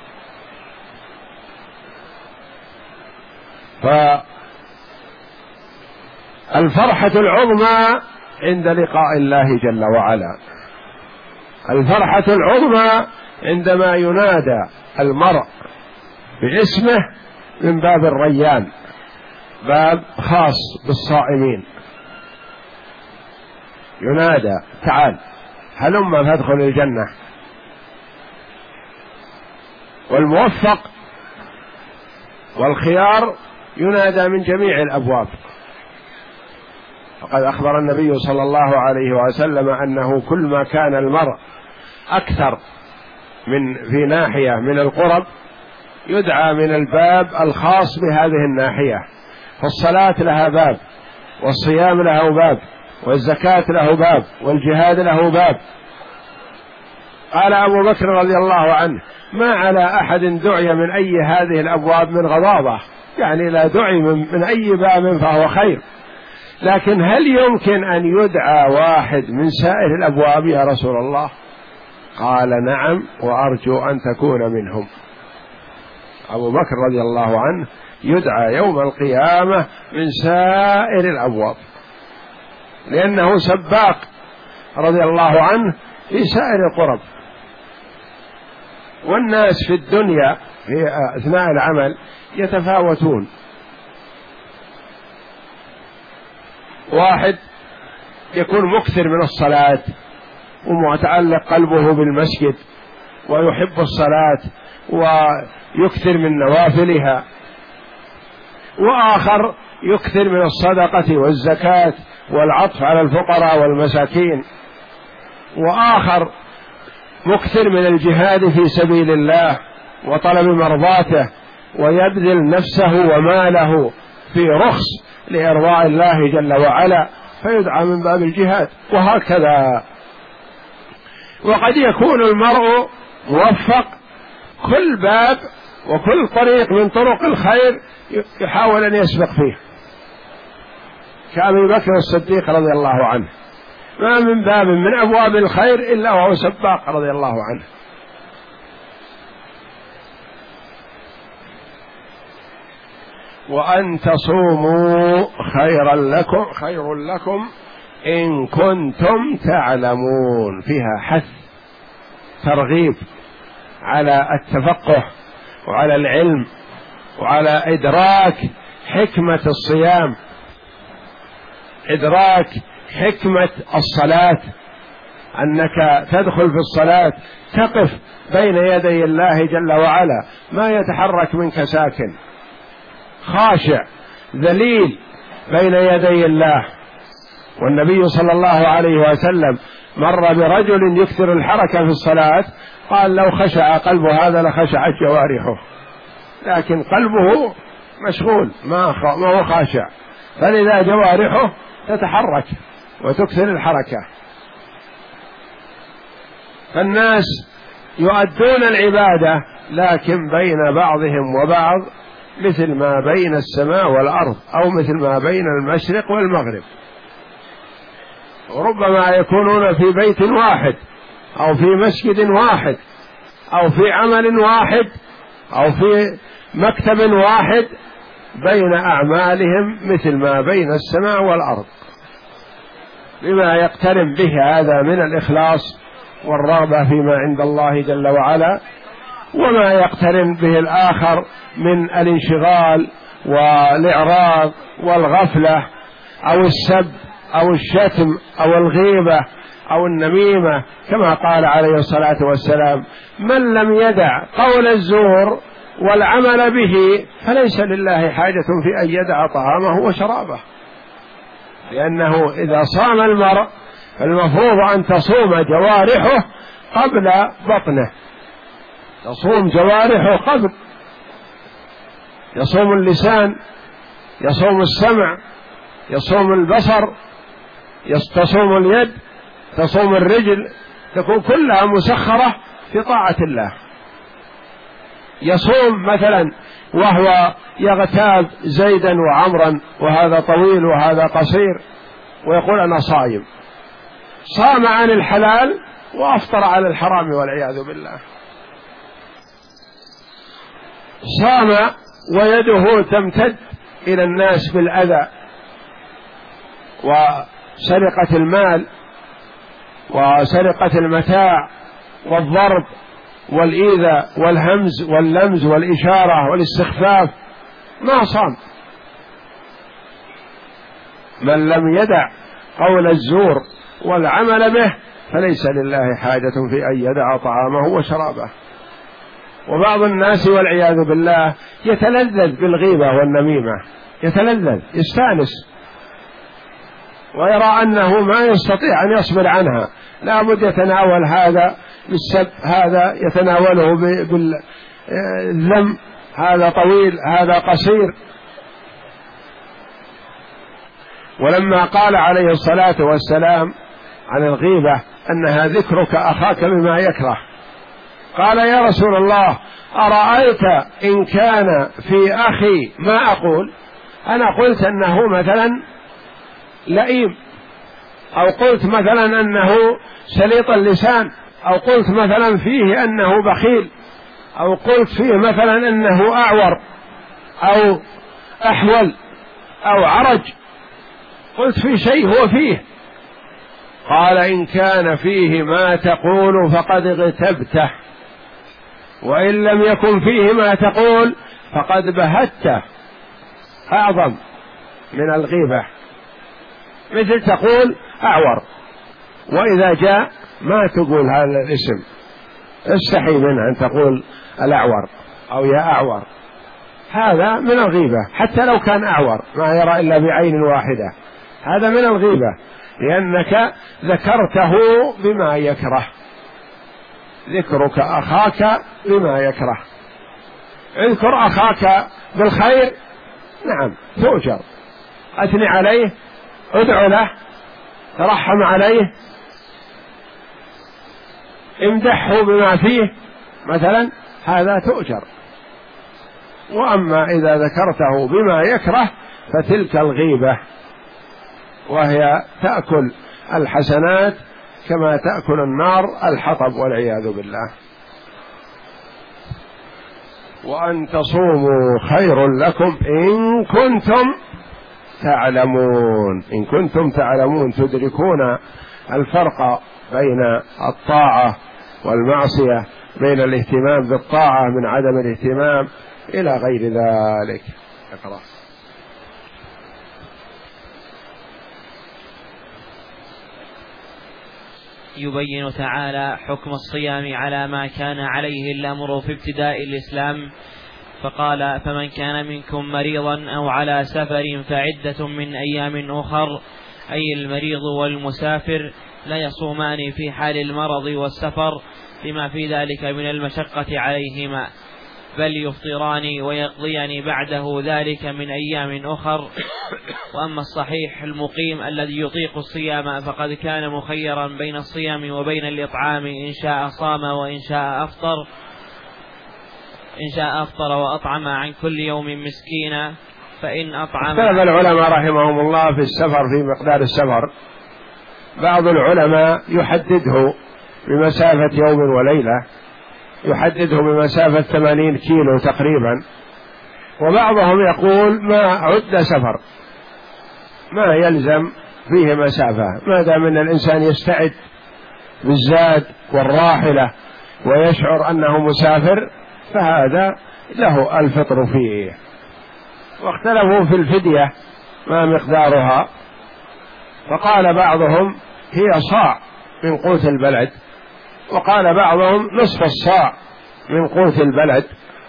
فالفرحة العظمى عند لقاء الله جل وعلا، الفرحة العظمى عندما ينادى المرء باسمه من باب الريان، باب خاص بالصائمين، ينادى تعال هلم فادخل الجنة. والموفق والخيار ينادى من جميع الأبواب. فقد أخبر النبي صلى الله عليه وسلم أنه كل ما كان المرء أكثر من في ناحية من القرب يدعى من الباب الخاص بهذه الناحية. فالصلاة لها باب، والصيام له باب، والزكاة له باب، والجهاد له باب. قال أبو بكر رضي الله عنه ما على أحد دعي من أي هذه الأبواب من غضاضة، يعني لا دعي من أي باب فهو خير، لكن هل يمكن أن يدعى واحد من سائر الأبواب يا رسول الله؟ قال نعم وأرجو أن تكون منهم. أبو بكر رضي الله عنه يدعى يوم القيامة من سائر الأبواب، لأنه سباق رضي الله عنه في سائر القرب. والناس في الدنيا في أثناء العمل يتفاوتون، واحد يكون مكثر من الصلاة ومتعلق قلبه بالمسجد ويحب الصلاة ويكثر من نوافلها، وآخر يكثر من الصدقة والزكاة والعطف على الفقراء والمساكين، وآخر مكثر من الجهاد في سبيل الله وطلب مرضاته ويبذل نفسه وماله في رخص لإرضاء الله جل وعلا فيدعى من باب الجهاد، وهكذا. وقد يكون المرء موفق كل باب وكل طريق من طرق الخير يحاول أن يسبق فيه، كأبي بكر الصديق رضي الله عنه، ما من باب من أبواب الخير إلا وهو سباق رضي الله عنه. وأن تصوموا خيرا لكم خير لكم إن كنتم تعلمون، فيها حث ترغيب على التفقه وعلى العلم وعلى إدراك حكمة الصيام، إدراك حكمة الصلاة، أنك تدخل في الصلاة تقف بين يدي الله جل وعلا ما يتحرك منك ساكن، خاشع ذليل بين يدي الله. والنبي صلى الله عليه وسلم مر برجل يكثر الحركة في الصلاة قال لو خشع قلب هذا لخشعت جوارحه، لكن قلبه مشغول ما هو خاشع، فلذا جوارحه تتحرك وتكثر الحركة. فالناس يؤدون العبادة لكن بين بعضهم وبعض مثل ما بين السماء والأرض، أو مثل ما بين المشرق والمغرب، وربما يكونون في بيت واحد أو في مسجد واحد أو في عمل واحد أو في مكتب واحد، بين أعمالهم مثل ما بين السماء والأرض، بما يقترن به هذا من الإخلاص والرغبة فيما عند الله جل وعلا، وما يقترن به الآخر من الانشغال والإعراض والغفلة أو السب أو الشتم أو الغيبة أو النميمة، كما قال عليه الصلاة والسلام من لم يدع قول الزور والعمل به فليس لله حاجة في أن يدع طعامه وشرابه. لأنه إذا صام المرء فالمفروض أن تصوم جوارحه قبل بطنه، تصوم جوارحه قبل، يصوم اللسان، يصوم السمع، يصوم البصر، تصوم اليد، تصوم الرجل، تكون كلها مسخرة في طاعة الله. يصوم مثلا وهو يغتاب زيدا وعمرا وهذا طويل وهذا قصير ويقول أنا صائم، صام عن الحلال وأفطر على الحرام والعياذ بالله. صام ويده تمتد إلى الناس بالأذى وسرقة المال وسرقة المتاع والضرب والإيذاء والهمز واللمز والإشارة والاستخفاف، ما صام. من لم يدع قول الزور والعمل به فليس لله حاجة في أن يدع طعامه وشرابه. وبعض الناس والعياذ بالله يتلذذ بالغيبة والنميمة، يتلذذ يستانس ويرى أنه ما يستطيع أن يصبر عنها، لا بد يتناول هذا بالسب، هذا يتناوله بالذم، هذا طويل هذا قصير. ولما قال عليه الصلاة والسلام عن الغيبة أنها ذكرك أخاك بما يكره، قال يا رسول الله أرأيت إن كان في أخي ما أقول، أنا قلت أنه مثلا لئيم، أو قلت مثلا أنه سليط اللسان، أو قلت مثلا فيه أنه بخيل، أو قلت فيه مثلا أنه أعور أو أحول أو عرج، قلت في شيء هو فيه. قال إن كان فيه ما تقول فقد اغتبته، وإن لم يكن فيه ما تقول فقد بهته، أعظم من الغيبة. مثل تقول أعور، وإذا جاء ما تقول هذا الاسم، استحي منه أن تقول الأعور أو يا أعور، هذا من الغيبة. حتى لو كان أعور ما يرى إلا بعين واحدة، هذا من الغيبة، لأنك ذكرته بما يكره. ذكرك أخاك بما يكره، اذكر أخاك بالخير، نعم تؤجر، أثني عليه، ادعو له، ترحم عليه، امدحه بما فيه مثلا، هذا تؤجر. وأما إذا ذكرته بما يكره فتلك الغيبة، وهي تأكل الحسنات كما تأكل النار الحطب والعياذ بالله. وأن تصوموا خير لكم إن كنتم تعلمون، إن كنتم تعلمون، تدركون الفرق بين الطاعة والمعصية، بين الاهتمام بالطاعة من عدم الاهتمام إلى غير ذلك. اقرأ. يبين تعالى حكم الصيام على ما كان عليه الأمر في ابتداء الإسلام، فقال فمن كان منكم مريضا أو على سفر فعدة من أيام أخر، أي المريض والمسافر لا يصومان في حال المرض والسفر لما في ذلك من المشقة عليهما، بل يفطران ويقضيان بعده ذلك من أيام أخر. وأما الصحيح المقيم الذي يطيق الصيام فقد كان مخيرا بين الصيام وبين الإطعام، إن شاء صام وإن شاء أفطر، إن شاء أفطر وأطعم عن كل يوم مسكينا. فإن أطعم. اختلف العلماء رحمهم الله في السفر، في مقدار السفر. بعض العلماء يحدده بمسافة يوم وليلة، يحدده بمسافة ثمانين كيلو تقريبا، وبعضهم يقول ما عد سفر، ما يلزم فيه مسافة، ما دام أن الإنسان يستعد بالزاد والراحلة ويشعر أنه مسافر فهذا له الفطر فيه. واختلفوا في الفدية ما مقدارها، فقال بعضهم هي صاع من قوت البلد، وقال بعضهم نصف الصاع من قوت البلد.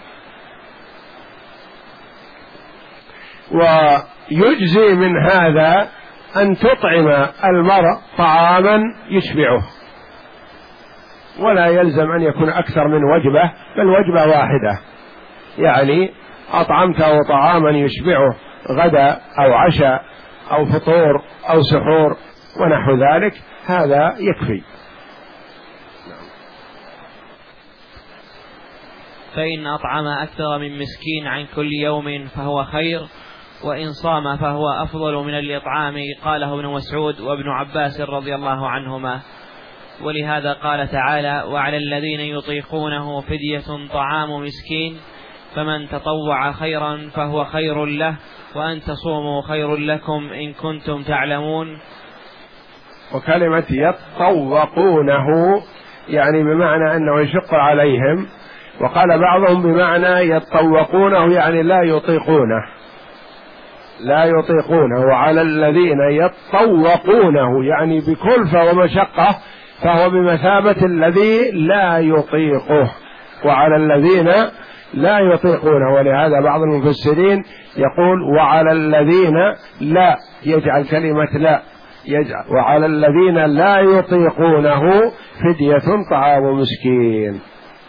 ويجزي من هذا أن تطعم المرء طعاما يشبعه، ولا يلزم أن يكون أكثر من وجبة، بل وجبة واحدة، يعني أطعمته طعاما يشبعه غدا أو عشاء أو فطور أو سحور ونحو ذلك، هذا يكفي. فإن أطعم أكثر من مسكين عن كل يوم فهو خير، وإن صام فهو أفضل من الإطعام. قاله ابن مسعود وابن عباس رضي الله عنهما. ولهذا قال تعالى: وعلى الذين يطيقونه فدية طعام مسكين، فمن تطوع خيرا فهو خير له، وأن تصوموا خير لكم إن كنتم تعلمون. وكلمة يتطوقونه يعني بمعنى أنه يشق عليهم، وقال بعضهم بمعنى يتطوقونه يعني لا يطيقونه لا يطيقونه وعلى الذين يتطوقونه يعني بكلفة ومشقة فهو بمثابة الذي لا يطيقه، وعلى الذين لا يطيقونه. ولهذا بعض المفسرين يقول وعلى الذين لا، يجعل كلمة لا، يجعل وعلى الذين لا يطيقونه فدية طعام مسكين.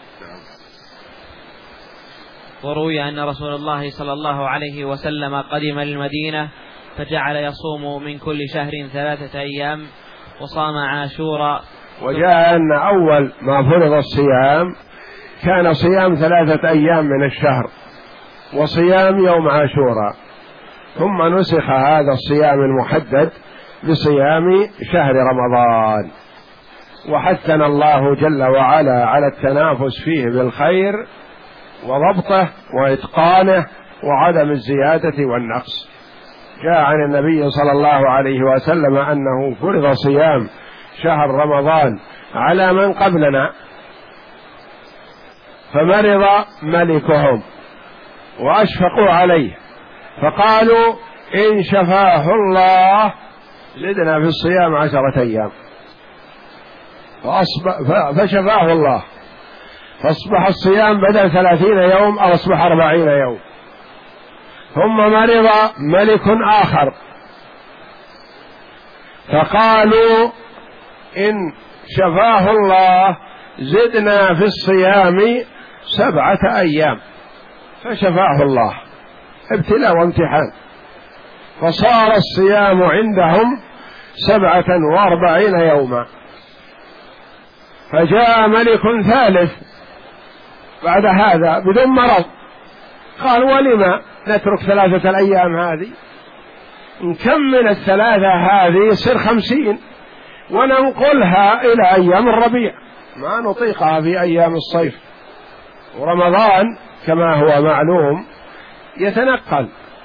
وروي أن رسول الله صلى الله عليه وسلم قدم المدينة فجعل يصوم من كل شهر ثلاثة أيام وصام عاشورا. وجاء أن أول ما فرض الصيام كان صيام ثلاثة أيام من الشهر وصيام يوم عاشورا، ثم نسخ هذا الصيام المحدد بصيام شهر رمضان. وحثنا الله جل وعلا على التنافس فيه بالخير وضبطه وإتقانه وعدم الزيادة والنقص. جاء عن النبي صلى الله عليه وسلم أنه فرض صيام شهر رمضان على من قبلنا فمرض ملكهم وأشفقوا عليه فقالوا إن شفاه الله زدنا في الصيام عشرة أيام، فشفاه الله فأصبح الصيام بدل ثلاثين يوم أو أصبح أربعين يوم. ثم مرض ملك آخر فقالوا إن شفاه الله زدنا في الصيام سبعة أيام، فشفاه الله، ابتلاء وامتحان، فصار الصيام عندهم سبعة وأربعين يوما. فجاء ملك ثالث بعد هذا بدون مرض، قال ولما نترك ثلاثة الأيام هذه، نكمل الثلاثة هذه يصير خمسين وننقلها إلى أيام الربيع، ما نطيقها في أيام الصيف. ورمضان كما هو معلوم يتنقل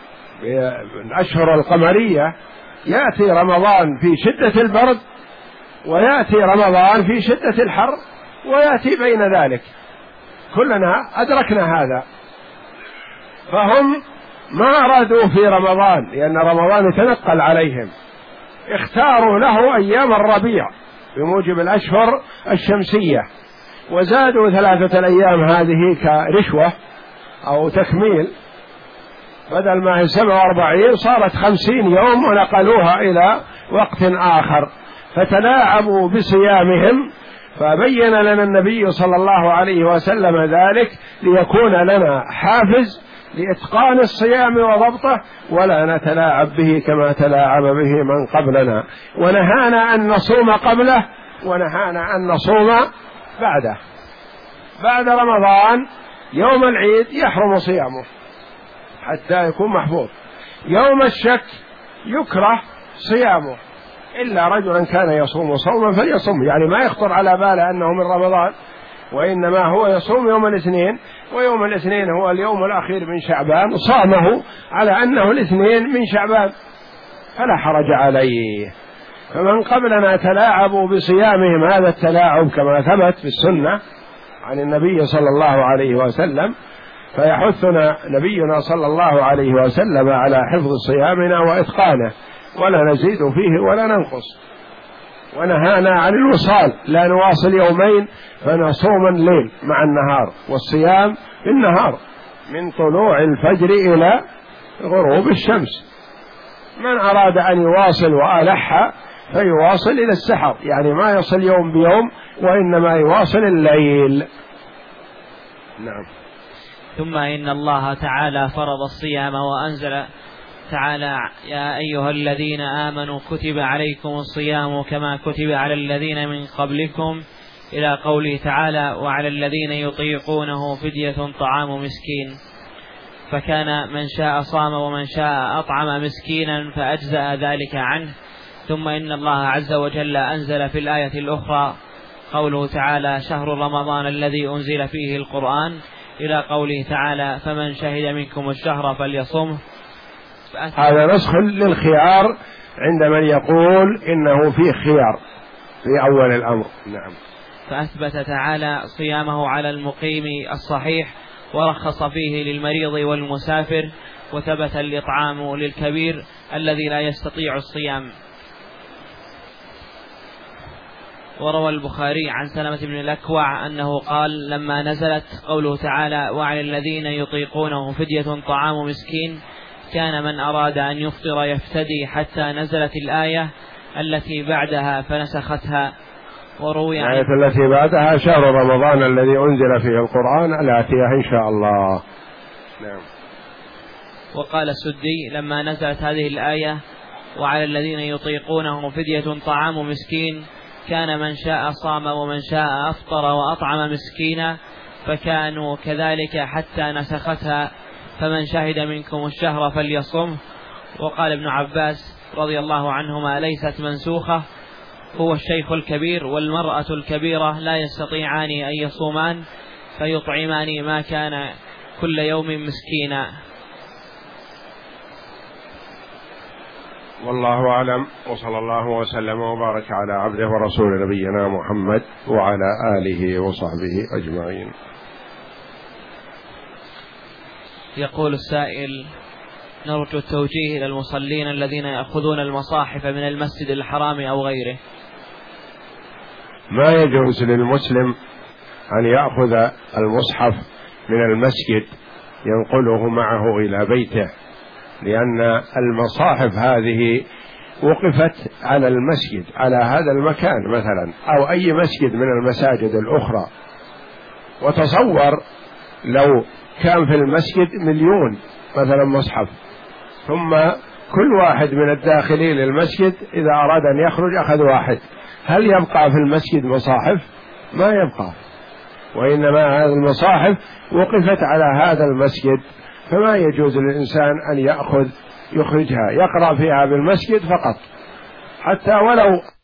بالأشهر القمرية، يأتي رمضان في شدة البرد ويأتي رمضان في شدة الحر ويأتي بين ذلك، كلنا أدركنا هذا. فهم ما أرادوا في رمضان لأن رمضان يتنقل عليهم، اختاروا له أيام الربيع بموجب الأشهر الشمسية، وزادوا ثلاثة الأيام هذه كرشوة أو تكميل، بدل ما هي سبعة وأربعين صارت خمسين يوم ونقلوها إلى وقت آخر، فتلاعبوا بصيامهم. فبين لنا النبي صلى الله عليه وسلم ذلك ليكون لنا حافز لإتقان الصيام وضبطه، ولا نتلاعب به كما تلاعب به من قبلنا. ونهانا أن نصوم قبله ونهانا أن نصوم بعده. بعد رمضان يوم العيد يحرم صيامه حتى يكون محفوظ، يوم الشك يكره صيامه إلا رجلا كان يصوم صوما فليصوم، يعني ما يخطر على باله أنه من رمضان، وإنما هو يصوم يوم الاثنين، ويوم الاثنين هو اليوم الأخير من شعبان، صامه على أنه الاثنين من شعبان فلا حرج عليه. فمن قبلنا تلاعبوا بصيامهم هذا التلاعب كما ثبت في السنة عن النبي صلى الله عليه وسلم، فيحثنا نبينا صلى الله عليه وسلم على حفظ صيامنا وإتقانه، ولا نزيد فيه ولا ننقص. ونهانا عن الوصال، لا نواصل يومين فنصوم الليل مع النهار، والصيام بالنهار من طلوع الفجر إلى غروب الشمس. من أراد أن يواصل وألح فيواصل إلى السحر، يعني ما يصل يوم بيوم وإنما يواصل الليل. نعم. ثم إن الله تعالى فرض الصيام وأنزل تعالى: يا أيها الذين آمنوا كتب عليكم الصيام كما كتب على الذين من قبلكم إلى قوله تعالى وعلى الذين يطيقونه فدية طعام مسكين، فكان من شاء صام ومن شاء أطعم مسكينا فأجزأ ذلك عنه. ثم إن الله عز وجل أنزل في الآية الأخرى قوله تعالى شهر رمضان الذي أنزل فيه القرآن إلى قوله تعالى فمن شهد منكم الشهر فليصمه. هذا نسخ للخيار عند من يقول إنه فيه خيار في أول الأمر. نعم. فأثبت تعالى صيامه على المقيم الصحيح ورخص فيه للمريض والمسافر، وثبت الإطعام للكبير الذي لا يستطيع الصيام. وروى البخاري عن سلمة بن الأكوع أنه قال لما نزلت قوله تعالى وعلى الذين يطيقونه فدية طعام مسكين كان من أراد أن يفطر يفتدي حتى نزلت الآية التي بعدها فنسختها. وروي عن الآية التي بعدها شهر رمضان الذي أنزل فيه القرآن الآتية إن شاء الله. نعم. وقال السدي لما نزلت هذه الآية وعلى الذين يطيقونه فدية طعام مسكين كان من شاء صام ومن شاء أفطر وأطعم مسكينا فكانوا كذلك حتى نسختها فمن شهد منكم الشهر فليصمه. وقال ابن عباس رضي الله عنهما ليست منسوخة، هو الشيخ الكبير والمرأة الكبيرة لا يستطيعان أن يصومان فيطعمان ما كان كل يوم مسكينا. والله أعلم، وصلى الله وسلم وبارك على عبده ورسول نبينا محمد وعلى آله وصحبه أجمعين. يقول السائل نرجو التوجيه إلى المصلين الذين يأخذون المصاحف من المسجد الحرام أو غيره. ما يجوز للمسلم أن يأخذ المصحف من المسجد ينقله معه إلى بيته، لأن المصاحف هذه وقفت على المسجد على هذا المكان مثلا أو أي مسجد من المساجد الأخرى. وتصور لو كان في المسجد مليون مثلا مصحف، ثم كل واحد من الداخلين للمسجد إذا أراد أن يخرج أخذ واحد، هل يبقى في المسجد مصاحف؟ ما يبقى، وإنما هذه المصاحف وقفت على هذا المسجد، فما يجوز للإنسان أن يأخذ يخرجها يقرأ فيها بالمسجد فقط، حتى ولو